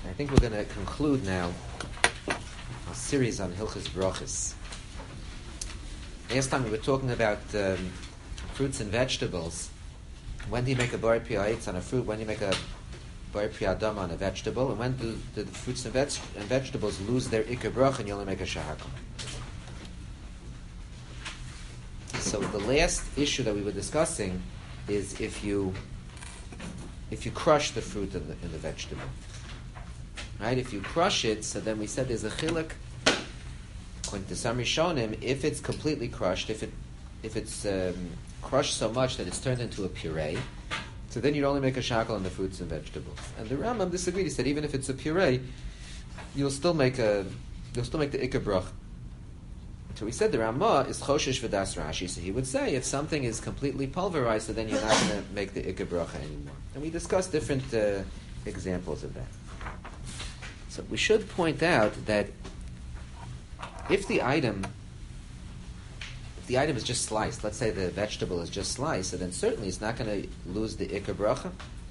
I think we're going to conclude now a series on Hilchos Brachos. Last time we were talking about fruits and vegetables. When do you make a bar priya on a fruit? When do you make a bar priya adam on a vegetable? And when do the fruits and vegetables lose their ikar bracha and you only make a shahakol? So the last issue that we were discussing is if you crush the fruit in the vegetable. Right? If you crush it, so then we said there's a chiluk. According to some Rishonim, if it's completely crushed, if it's crushed so much that it's turned into a puree, so then you'd only make a shahakol on the fruits and vegetables. And the Rambam disagreed. He said even if it's a puree, you'll still make the ikar bracha. So we said the Ramah is choshesh v'das Rashi. So he would say if something is completely pulverized, so then you're not going to make the ikar bracha anymore. And we discussed different examples of that. So we should point out that if the item is just sliced, let's say the vegetable is just sliced, so then certainly it's not going to lose the ikar bracha.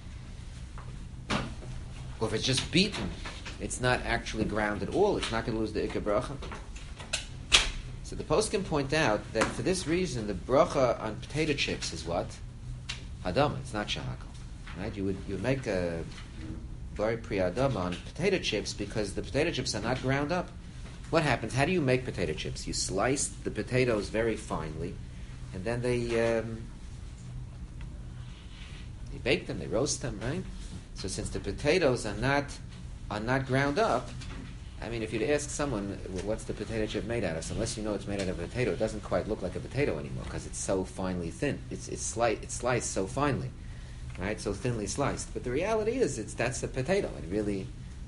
Or if it's just beaten, it's not actually ground at all, it's not going to lose the ikar bracha. So the poskim point out that for this reason, the bracha on potato chips is what? Hadama, it's not shahakol. Right? You would make a bar priya adama on potato chips because the potato chips are not ground up. What happens? How do you make potato chips? You slice the potatoes very finely, and then they bake them, they roast them, right? So since the potatoes are not ground up, I mean, if you'd ask someone, well, what's the potato chip made out of? So unless you know it's made out of a potato, it doesn't quite look like a potato anymore because it's so finely thin. It's sliced so finely, right? So thinly sliced. But the reality is, that's the potato. It really,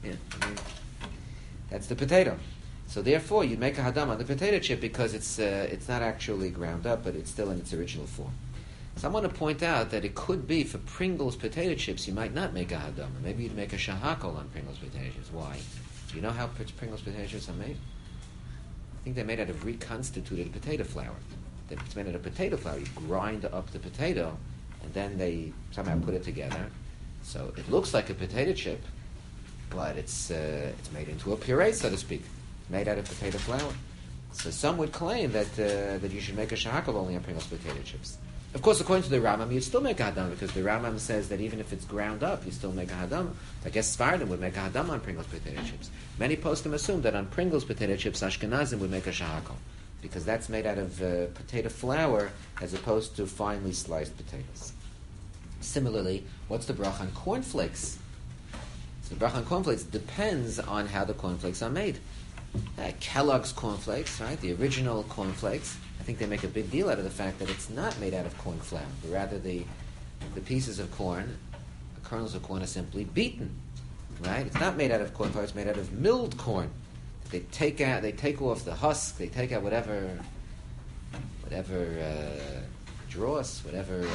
that's the potato. So therefore, you make a hadam on the potato chip because it's not actually ground up, but it's still in its original form. So I want to point out that it could be for Pringles potato chips, you might not make a hadam. Maybe you'd make a shahakol on Pringles potato chips. Why? Do you know how Pringles potato chips are made? I think they're made out of reconstituted potato flour. It's made out of potato flour. You grind up the potato, and then they somehow put it together. So it looks like a potato chip, but it's made into a puree, so to speak. It's made out of potato flour. So some would claim that you should make a shahakol only on Pringles potato chips. Of course, according to the Rambam, you'd still make a hadam because the Rambam says that even if it's ground up, you still make a hadam. I guess Sfardim would make a hadam on Pringles potato chips. Many poskim assume that on Pringles potato chips, Ashkenazim would make a shahakol because that's made out of potato flour as opposed to finely sliced potatoes. Similarly, what's the bracha on cornflakes? So the bracha on cornflakes depends on how the cornflakes are made. Kellogg's cornflakes, right? The original cornflakes. I think they make a big deal out of the fact that it's not made out of corn flour, but rather the pieces of corn, the kernels of corn are simply beaten, right? It's not made out of corn flour; it's made out of milled corn. They take off the husk, they take out whatever dross, whatever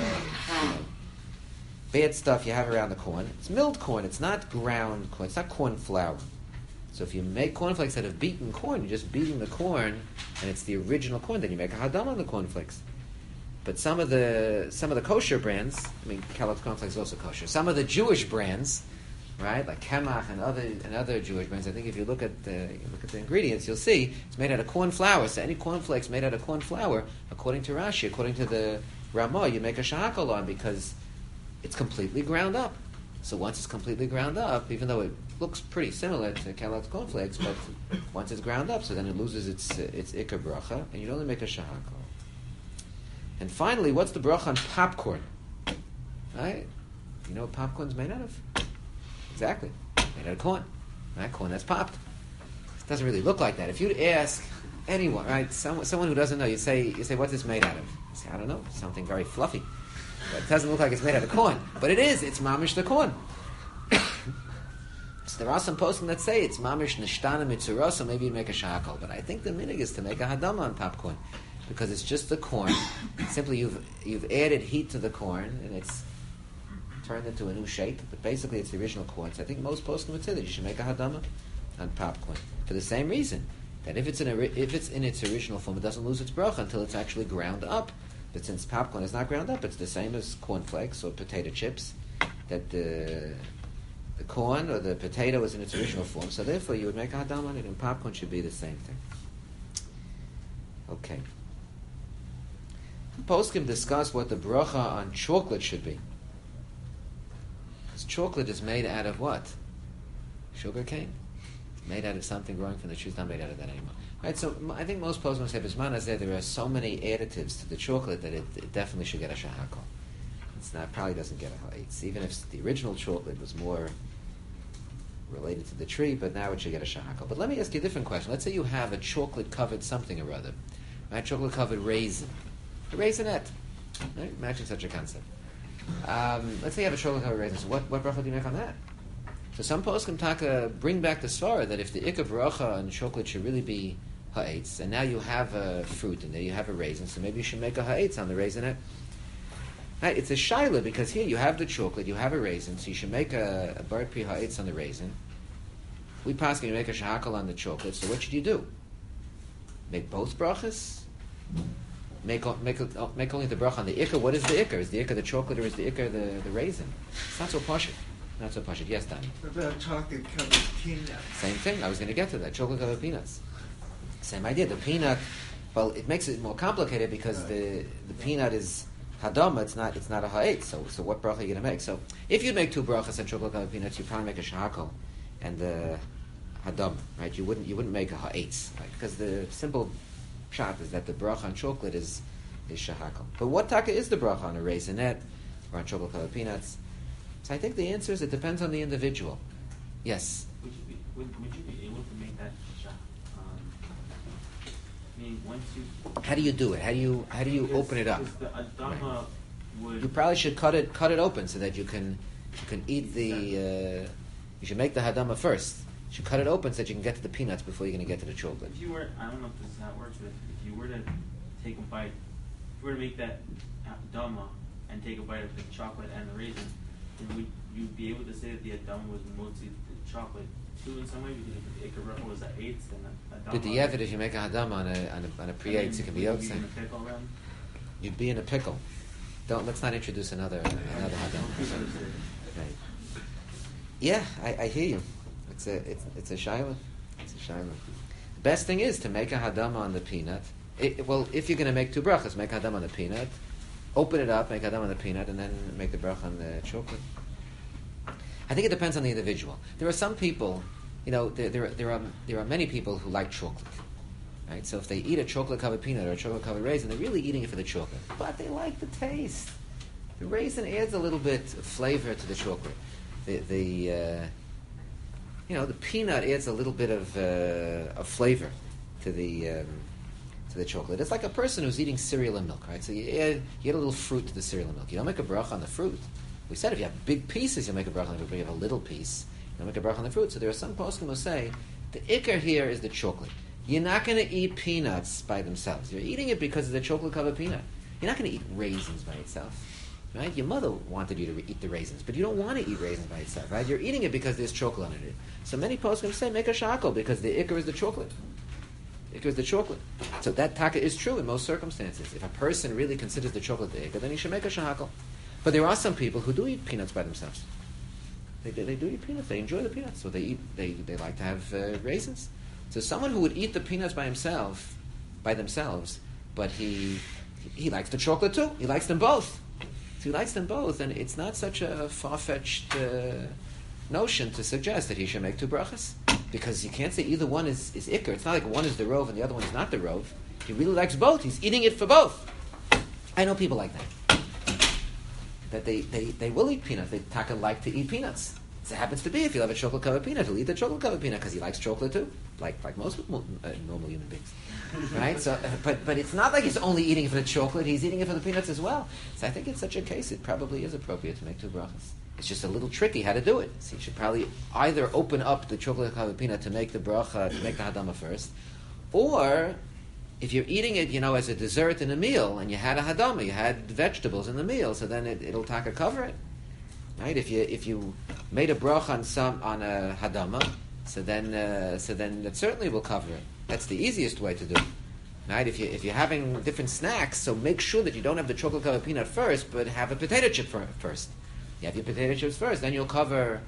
bad stuff you have around the corn. It's milled corn. It's not ground corn. It's not corn flour. So if you make cornflakes out of beaten corn, you're just beating the corn, and it's the original corn. Then you make a hadam on the cornflakes. But some of the kosher brands, I mean, Kellogg's cornflakes is also kosher. Some of the Jewish brands, right, like Kemach and other Jewish brands. I think if you look at the ingredients, you'll see it's made out of corn flour. So any cornflakes made out of corn flour, according to Rashi, according to the Ramah, you make a shahakol on because it's completely ground up. So once it's completely ground up, even though it looks pretty similar to Kellogg's cornflakes, but once it's ground up, so then it loses its ikar bracha, and you'd only make a shahakol. And finally, what's the bracha on popcorn? Right? You know what popcorn's made out of? Exactly. Made out of corn. Right? Corn that's popped. It doesn't really look like that. If you'd ask anyone, right, someone who doesn't know, you say, what's this made out of? You say, I don't know, something very fluffy. But it doesn't look like it's made out of corn. But it is. It's mamish the corn. So there are some poskim that say it's mamish nishtana mitzura, so maybe you make a shahakol. But I think the minig is to make a hadam on popcorn because it's just the corn. Simply you've added heat to the corn and it's turned into a new shape. But basically it's the original corn. So I think most poskim would say that you should make a hadam on popcorn for the same reason that if it's in its original form, it doesn't lose its bracha until it's actually ground up. But since popcorn is not ground up, it's the same as cornflakes or potato chips. That the corn or the potato is in its original form, so therefore you would make a hadam on it, and popcorn should be the same thing. Okay. Poskim discuss what the bracha on chocolate should be. Because chocolate is made out of what? Sugar cane. It's made out of something growing from the tree. It's not made out of that anymore. Right, so I think most poskim say, Bisman there are so many additives to the chocolate that it definitely should get a shahakol. It's not, probably doesn't get a ha'etz. Even if the original chocolate was more related to the tree, but now it should get a shahakol. But let me ask you a different question. Let's say you have a chocolate-covered something or other. Right? Chocolate-covered raisin. A raisinette. Right? Imagine such a concept. Let's say you have a chocolate-covered raisin. So what bracha do you make on that? So some poskim taka bring back the svara that if the ikar bracha on chocolate should really be ha'etz, and now you have a fruit in there, you have a raisin, so maybe you should make a ha'etz on the raisinette. Right, it's a shaila because here you have the chocolate, you have a raisin, so you should make a bar pri ha'etz on the raisin. We pass you make a shahakal on the chocolate, so what should you do? Make both brachas? Make only the bracha on the ikar. What is the ikar? Is the ikar the chocolate or is the ikar the raisin? It's not so pashut. Not so pashut. Yes, Danny? What about chocolate covered peanuts? Same thing. I was going to get to that. Chocolate covered peanuts. Same idea. The peanut, well, it makes it more complicated because the peanut is hadama. It's not a ha'etz. So what bracha are you going to make? So if you make two brachas on chocolate covered peanuts, you probably make a shahakol and the hadam. Right? You wouldn't make a ha'etz, right? Because the simple pshat is that the bracha on chocolate is shahakol. But what taka is the bracha on a raisinette or on chocolate covered peanuts? So I think the answer is it depends on the individual. Yes? Would you be able to make that shah? I mean, once you... How do you do it? How do you open it up? The adama would... You probably should cut it open so that you can eat the... you should make the hadama first. You should cut it open so that you can get to the peanuts before you're going to get to the chocolate. If you were... I don't know if this is how it works, but if you were to take a bite... If you were to make that adama and take a bite of the chocolate and the raisin, would you be able to say that the Adam was mostly the chocolate too in some way? Because if the Ikar was at 8, then Adam... But the Yevid, if you make a Hadam on a pre-8, it can be Yotze. You'd be in a pickle. Let's not introduce another Hadam. Right. Yeah, I hear you. It's a shayla. It's a shayla. The best thing is to make a Hadam on the peanut. Well, if you're going to make two brachas, make Hadam on the peanut. Open it up, make Hadam on the peanut, and then make the bracha on the chocolate. I think it depends on the individual. There are some people, there are many people who like chocolate, right? So if they eat a chocolate-covered peanut or a chocolate-covered raisin, they're really eating it for the chocolate. But they like the taste. The raisin adds a little bit of flavor to the chocolate. The peanut adds a little bit of flavor to the chocolate. It's like a person who's eating cereal and milk, right? So you add a little fruit to the cereal and milk. You don't make a bracha on the fruit. We said if you have big pieces, you'll make a bracha on the fruit. If you have a little piece, you'll make a bracha on the fruit. So there are some poskim who say the ikar here is the chocolate. You're not going to eat peanuts by themselves. You're eating it because of the chocolate-covered peanut. You're not going to eat raisins by itself, right? Your mother wanted you to eat the raisins, but you don't want to eat raisins by itself, right? You're eating it because there's chocolate in it. So many poskim say make a shakol because the ikar is the chocolate. Ikar is the chocolate. So that taka is true in most circumstances. If a person really considers the chocolate the ikar, then he should make a shahakal. But there are some people who do eat peanuts by themselves. They do eat peanuts. They enjoy the peanuts. So they like to have raisins. So someone who would eat the peanuts by themselves, but he likes the chocolate too. He likes them both. So he likes them both, and it's not such a far-fetched notion to suggest that he should make two brachas. Because you can't say either one is ikar. It's not like one is the rov and the other one is not the rov. He really likes both. He's eating it for both. I know people like that. That they will eat peanuts. They taka like to eat peanuts. So it happens to be if you have a chocolate covered peanut, he'll eat the chocolate covered peanut because he likes chocolate too, like most normal human beings, right? So, but it's not like he's only eating it for the chocolate; he's eating it for the peanuts as well. So I think in such a case, it probably is appropriate to make two brachas. It's just a little tricky how to do it. So you should probably either open up the chocolate covered peanut to make the bracha, to make the hadama first, or if you're eating it, as a dessert in a meal, and you had a hadama, you had vegetables in the meal, so then it'll taka cover it. Right? If you made a bracha on a hadama, so then that certainly will cover it. That's the easiest way to do it. Right? If you're having different snacks, so make sure that you don't have the chocolate covered peanut first, but have a potato chip first. You have your potato chips first, then you'll cover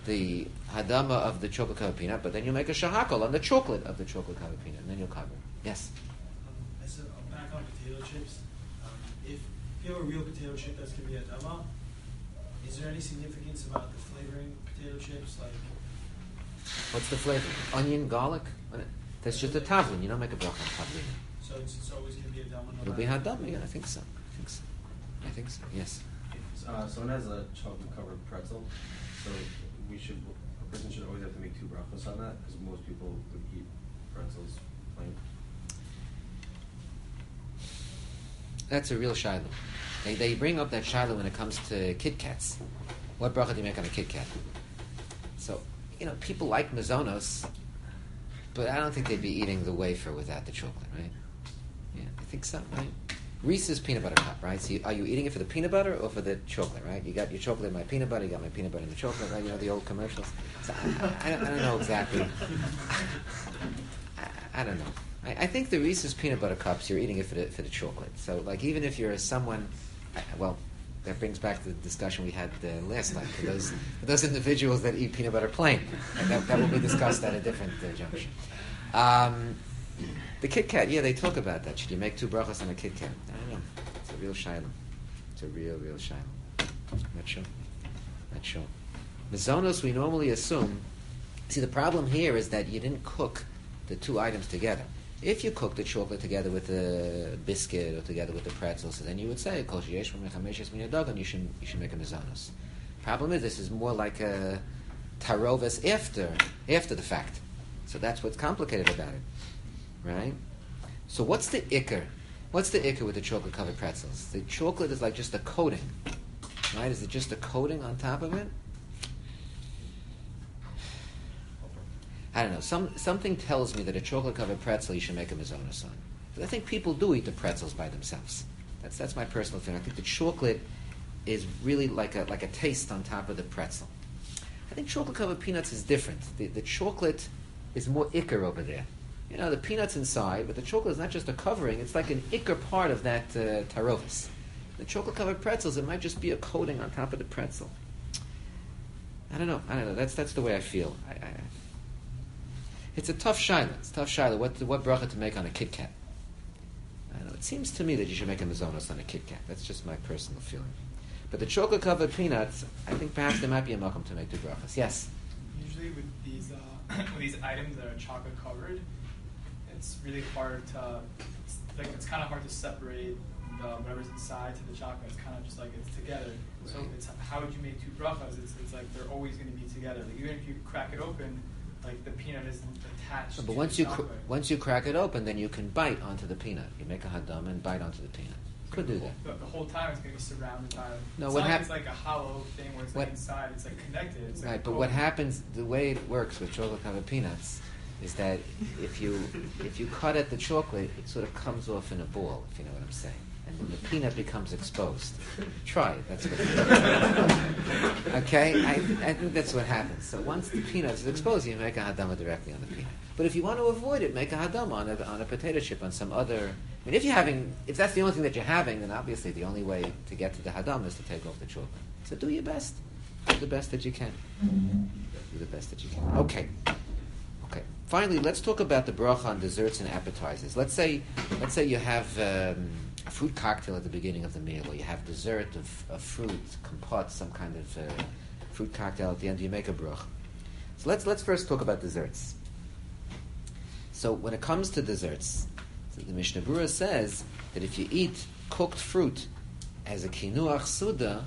the hadama of the chocolate covered peanut, but then you make a shahakol on the chocolate of the chocolate covered peanut, and then you'll cover it. Yes? I said, back on potato chips. If you have a real potato chip that's going to be a dama, is there any significance about the flavoring potato chips? Like, What's the flavor? Onion, garlic? That's just a tavlin. You don't make a bracha on tavlin. so it's always going to be a dama? It'll be hadama, yeah, I think so. I think so, yes. If someone has a chocolate-covered pretzel, so a person should always have to make 2 brachos on that, because most people would eat pretzels plain. That's a real shiloh. They bring up that shiloh when it comes to Kit Kats. What bracha do you make on a Kit Kat? So, people like mazonos, but I don't think they'd be eating the wafer without the chocolate, right? Yeah, I think so, right? Reese's peanut butter cup, right? So are you eating it for the peanut butter or for the chocolate, right? You got your chocolate in my peanut butter, you got my peanut butter in the chocolate, right? You know the old commercials? So I don't know exactly. I don't know. I think the Reese's peanut butter cups, you're eating it for the chocolate. So, even if you're someone, that brings back the discussion we had last night for those individuals that eat peanut butter plain. That will be discussed at a different junction. The Kit Kat, they talk about that. Should you make 2 brachos on a Kit Kat? I don't know. It's a real shiloh. It's a real shiloh. Not sure. Mazonos, we normally assume. See, the problem here is that you didn't cook the 2 items together. If you cook the chocolate together with the biscuit or together with the pretzels, then you would say, and you should make a mazonos. Problem is, this is more like a tarovis after the fact. So that's what's complicated about it. Right? So what's the ikr? What's the ikr with the chocolate-covered pretzels? The chocolate is like just a coating. Right? Is it just a coating on top of it? I don't know. Something tells me that a chocolate-covered pretzel you should make a mazonos on. But I think people do eat the pretzels by themselves. That's my personal feeling. I think the chocolate is really like a taste on top of the pretzel. I think chocolate-covered peanuts is different. The chocolate is more ikr over there. The peanuts inside, but the chocolate is not just a covering. It's like an ikr part of that tarovis. The chocolate-covered pretzels, it might just be a coating on top of the pretzel. I don't know. That's the way I feel. It's a tough shiloh. What bracha to make on a Kit Kat? I don't know. It seems to me that you should make a mazonos on a Kit Kat. That's just my personal feeling. But the chocolate-covered peanuts, I think perhaps there might be a makom to make 2 brachas. Yes? Usually with these items that are chocolate covered, it's really hard to, it's kind of hard to separate whatever's inside to the chocolate. It's kind of just like it's together. Right. So it's how would you make 2 brachas? It's like they're always going to be together. Like even if you crack it open, like the peanut is attached. But once you crack it open, then you can bite onto the peanut. You make a hadam and bite onto the peanut. Could do that. The whole time it's going to be surrounded by. No, what happens? It's like a hollow thing where it's like inside. It's like connected. It's right, like but what happens? The way it works with chocolate-covered peanuts is that if you cut at the chocolate, it sort of comes off in a ball. If you know what I'm saying. And then the peanut becomes exposed. Try it. That's what. Okay, I think that's what happens. So once the peanut is exposed, you make a hadama directly on the peanut. But if you want to avoid it, make a hadama on a potato chip on some other. I mean, if that's the only thing that you're having, then obviously the only way to get to the hadama is to take off the chocolate. So do your best. Do the best that you can. Do the best that you can. Okay. Finally, let's talk about the bracha on desserts and appetizers. Let's say you have a fruit cocktail at the beginning of the meal, or you have dessert of fruit, compote, some kind of fruit cocktail at the end. You make a bracha. So let's first talk about desserts. So when it comes to desserts, so the Mishnah Berurah says that if you eat cooked fruit as a kinuach suda,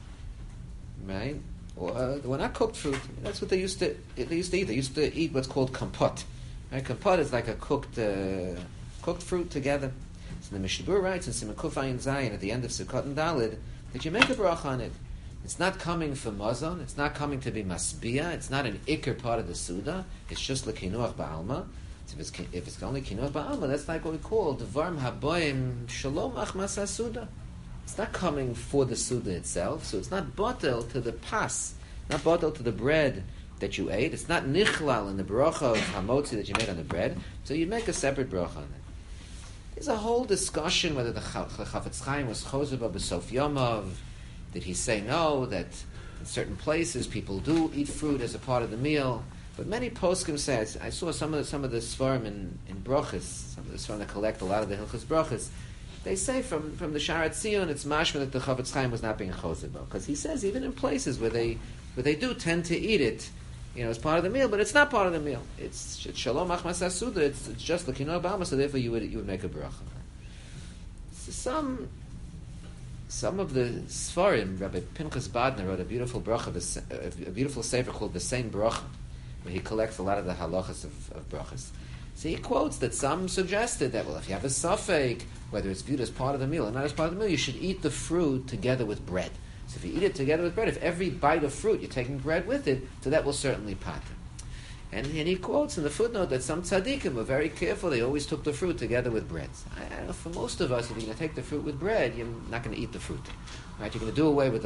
right? Or not cooked fruit. That's what they used to eat. They used to eat what's called compote. Right? Compote is like a cooked fruit together. So the Mishnah Berurah writes in Siman Kuf Ayin Zayin at the end of Sukkot and Dalid that you make a bracha on it. It's not coming for mazon. It's not coming to be masbia. It's not an ikr part of the suda. It's just lekinuach ba'alma. So if it's only kinuach ba'alma, that's like what we call dvarm haboim shalom achmas suda. It's not coming for the suda itself, so it's not botel to the pas, not botel to the bread that you ate. It's not nichlal in the bracha of hamotzi that you made on the bread, so you make a separate bracha on it. There's a whole discussion whether the Chafetz Chaim was chozer ba b'sof yomov. Did he say no, that In certain places, people do eat fruit as a part of the meal, but many poskim say, I saw some of the svarim in brachas, some of the svarim that collect a lot of the hilchos brachas, they say from the Sharat Tzion, it's mashma that the Chavetz Chaim was not being chosed because he says even in places where they do tend to eat it, as part of the meal, but it's not part of the meal. It's shalom achmas asuda. It's just the kino bama. So therefore, you would make a bracha. So some of the Sfarim, Rabbi Pinchas Badner wrote a beautiful bracha, a beautiful sefer called the same bracha, where he collects a lot of the halachas of brachas. So he quotes that some suggested that, well, if you have a safek, whether it's viewed as part of the meal or not as part of the meal, you should eat the fruit together with bread. So if you eat it together with bread, if every bite of fruit you're taking bread with it, so that will certainly pater. And he quotes in the footnote that some tzaddikim were very careful, they always took the fruit together with bread. I know for most of us, if you're going to take the fruit with bread, you're not going to eat the fruit. Right? You're going to do away with the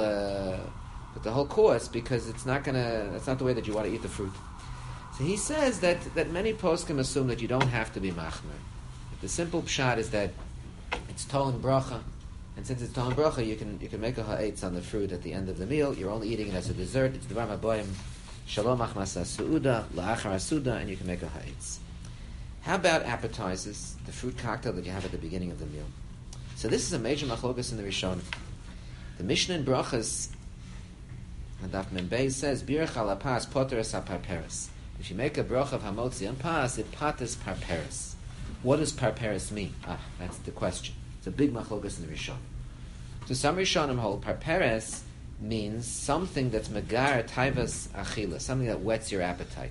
whole course because that's not the way that you want to eat the fruit. So he says that many poskim assume that you don't have to be machmer. The simple pshat is that it's tolen bracha, and since it's tolen bracha, you can make a ha'etz on the fruit at the end of the meal. You're only eating it as a dessert. It's dvar maboim, shalom achmas suuda, la'achar suda, and you can make a ha'etz. How about appetizers, the fruit cocktail that you have at the beginning of the meal? So this is a major machlokas in the Rishon. The Mishnah in Brachas, Daf Mem Beis says, birach ala pas poter es parperes. If you make a bracha of hamotzi on pas, it pates parperes. What does parperes mean? That's the question. It's a big machlokas in the Rishon. So some Rishonim hold parperes means something that's megar taivas achila, something that whets your appetite,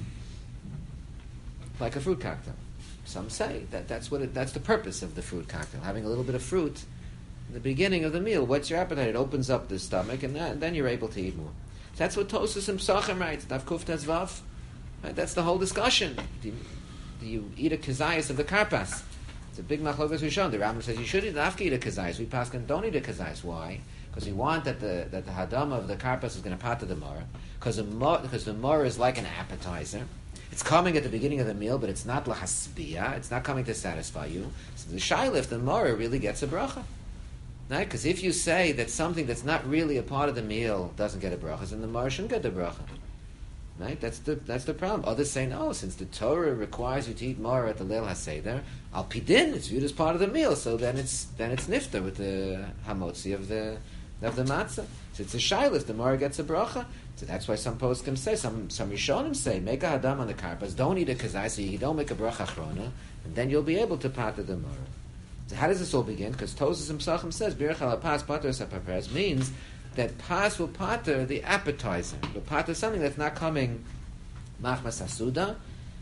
like a fruit cocktail. Some say that's the purpose of the fruit cocktail. Having a little bit of fruit in the beginning of the meal whets your appetite. It opens up the stomach, and then you're able to eat more. So that's what Tosfos and Psachim writes. Daf Kuf Tes Vav. Right? That's the whole discussion. Do you eat a kazayas of the karpas? It's a big machlokas Rishon. The Rambam says you should eat a kazayas. We paskin don't eat a kazayas. Why? Because we want that the hadama of the karpas is going to pata the mara. Because the mara is like an appetizer. It's coming at the beginning of the meal, but it's not lahasbiya. It's not coming to satisfy you. So the shaylif, the mara, really gets a bracha. Right? Because if you say that something that's not really a part of the meal doesn't get a bracha, then the mara shouldn't get the bracha. Right? That's the problem. Others say no, since the Torah requires you to eat mara at the Leil HaSeder, al pidin, it's viewed as part of the meal, so then it's nifter with the hamotzi of the matzah. So it's a shaylif, the mara gets a bracha. So that's why some poskim say, some Rishonim say, make a hadam on the karpas, don't eat a kazai, so you don't make a bracha achrona, and then you'll be able to pater the mara. So how does this all begin? Because Tosfos and Psachim says, birach ala pas pater sapaperes means that pas will pater the appetizer. Will pater something that's not coming machmas asuda.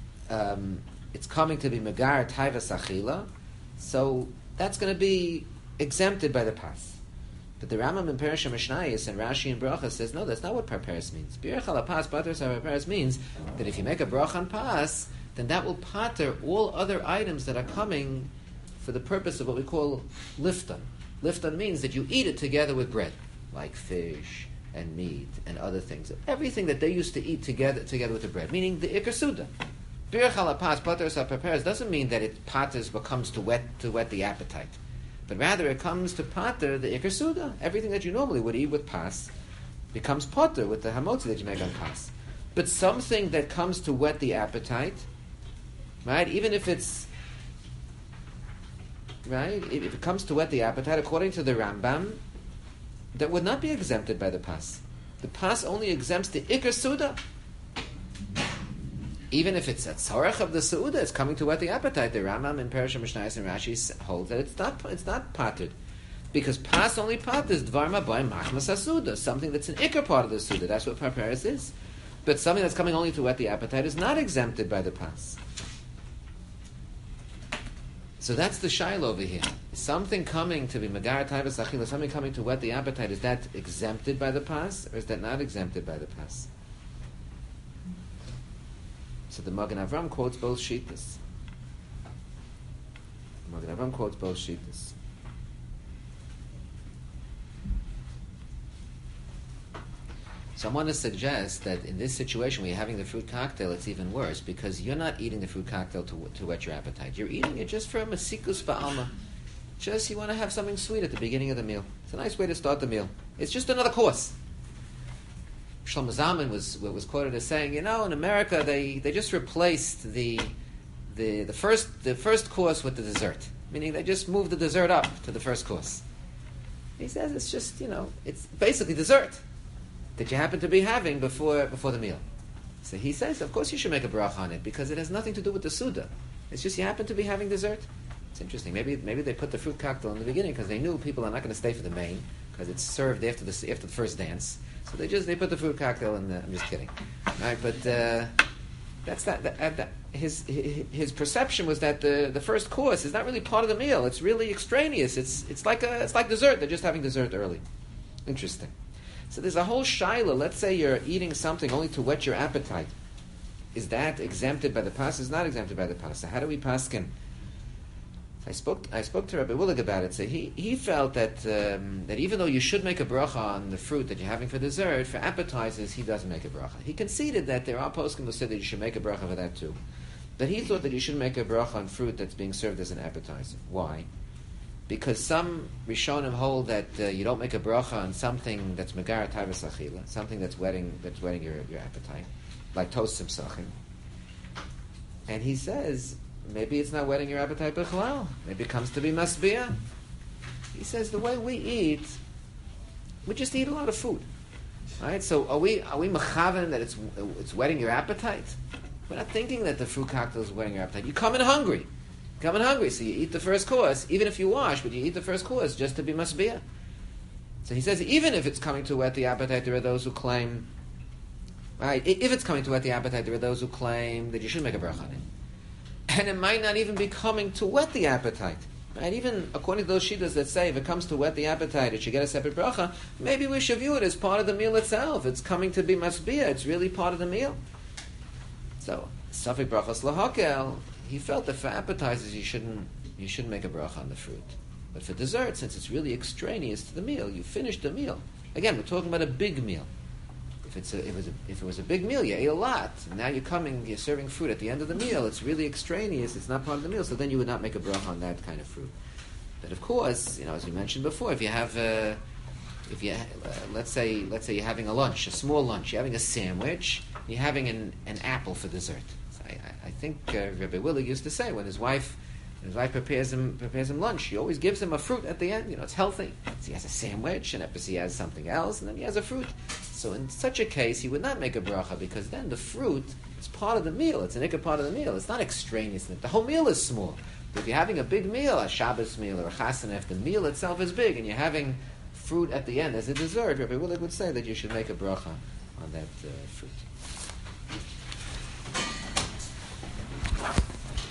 It's coming to be megar taivas achila. So that's going to be exempted by the pas. But the Rambam in Parashah Mishnayos and Rashi in Bracha says, no, that's not what parperes means. Birach ala pas pater sapaperes means that if you make a bracha on pas, then that will pater all other items that are coming for the purpose of what we call liftan. Liftan means that you eat it together with bread, like fish and meat and other things. Everything that they used to eat together with the bread, meaning the ikar suda. Birach ala pas pater sapaperes doesn't mean that it paters what comes to wet the appetite, but rather it comes to pater the ikar suda. Everything that you normally would eat with pas becomes pater with the hamotzi that you make on pas. But something that comes to wet the appetite, right? Even if it's right, if it comes to whet the appetite, according to the Rambam, that would not be exempted by the pas. The pas only exempts the ikar suda. Even if it's a tzarech of the suda, it's coming to whet the appetite. The Rambam in Parashah Mishnayos and Rashi holds that it's not patered, because pas only paters dvar maboim machmas suda, something that's an ikar part of the suda. That's what parperes is. But something that's coming only to whet the appetite is not exempted by the pas. So that's the shaila over here. Something coming to be megar taivas achila, something coming to whet the appetite, is that exempted by the pas, or is that not exempted by the pas? So the Magen Avram quotes both shittas. So I want to suggest that in this situation where you're having the fruit cocktail, it's even worse, because you're not eating the fruit cocktail to whet your appetite. You're eating it just for a masikus ba'alma. Just you want to have something sweet at the beginning of the meal. It's a nice way to start the meal. It's just another course. Shlomo Zalman was quoted as saying, in America they just replaced the first course with the dessert, meaning they just moved the dessert up to the first course. He says it's just it's basically dessert that you happen to be having before the meal. So he says, of course you should make a bracha on it because it has nothing to do with the Suda. It's just you happen to be having dessert. It's interesting. Maybe they put the fruit cocktail in the beginning because they knew people are not going to stay for the main because it's served after the first dance. So they put the fruit cocktail in. I'm just kidding, right? But that's that. His perception was that the first course is not really part of the meal. It's really extraneous. It's like dessert. They're just having dessert early. Interesting. So there's a whole shaila. Let's say you're eating something only to whet your appetite. Is that exempted by the pas? It's not exempted by the pas. So how do we paskin? I spoke to Rabbi Willig about it. So he felt that even though you should make a bracha on the fruit that you're having for dessert, for appetizers he doesn't make a bracha. He conceded that there are poskim who said that you should make a bracha for that too, but he thought that you should make a bracha on fruit that's being served as an appetizer. Why? Because some Rishonim hold that you don't make a bracha on something that's megar taivas achila, something that's whetting your appetite, like toast simsachim. And he says, maybe it's not whetting your appetite b'chalal. Maybe it comes to be masbia. He says the way we eat, we just eat a lot of food, right? So are we mechaven that it's whetting your appetite? We're not thinking that the fruit cocktail is whetting your appetite. You come in hungry, so you eat the first course, even if you wash, but you eat the first course just to be masbia. So he says even if it's coming to whet the appetite, there are those who claim, right? If it's coming to whet the appetite, there are those who claim that you should make a bracha on it. And it might not even be coming to whet the appetite. Right? Even according to those shittas that say if it comes to whet the appetite, it should get a separate bracha, maybe we should view it as part of the meal itself. It's coming to be masbia. It's really part of the meal. So, Safik brachas lahakel, he felt that for appetizers you shouldn't make a bracha on the fruit. But for dessert, since it's really extraneous to the meal, you finish the meal. Again, we're talking about a big meal. If it was a big meal, you ate a lot. And now you're serving fruit at the end of the meal. It's really extraneous. It's not part of the meal. So then you would not make a bracha on that kind of fruit. But of course, as we mentioned before, if you have, let's say you're having a lunch, a small lunch, you're having a sandwich, you're having an apple for dessert. So I think Rabbi Willig used to say when his wife prepares him lunch, she always gives him a fruit at the end. It's healthy. So he has a sandwich, and he has something else, and then he has a fruit. So in such a case, he would not make a bracha because then the fruit is part of the meal. It's an ikar part of the meal. It's not extraneous. The whole meal is small. But if you're having a big meal, a Shabbos meal or a Chasana, if the meal itself is big and you're having fruit at the end as a dessert, Rabbi Willig would say that you should make a bracha on that fruit.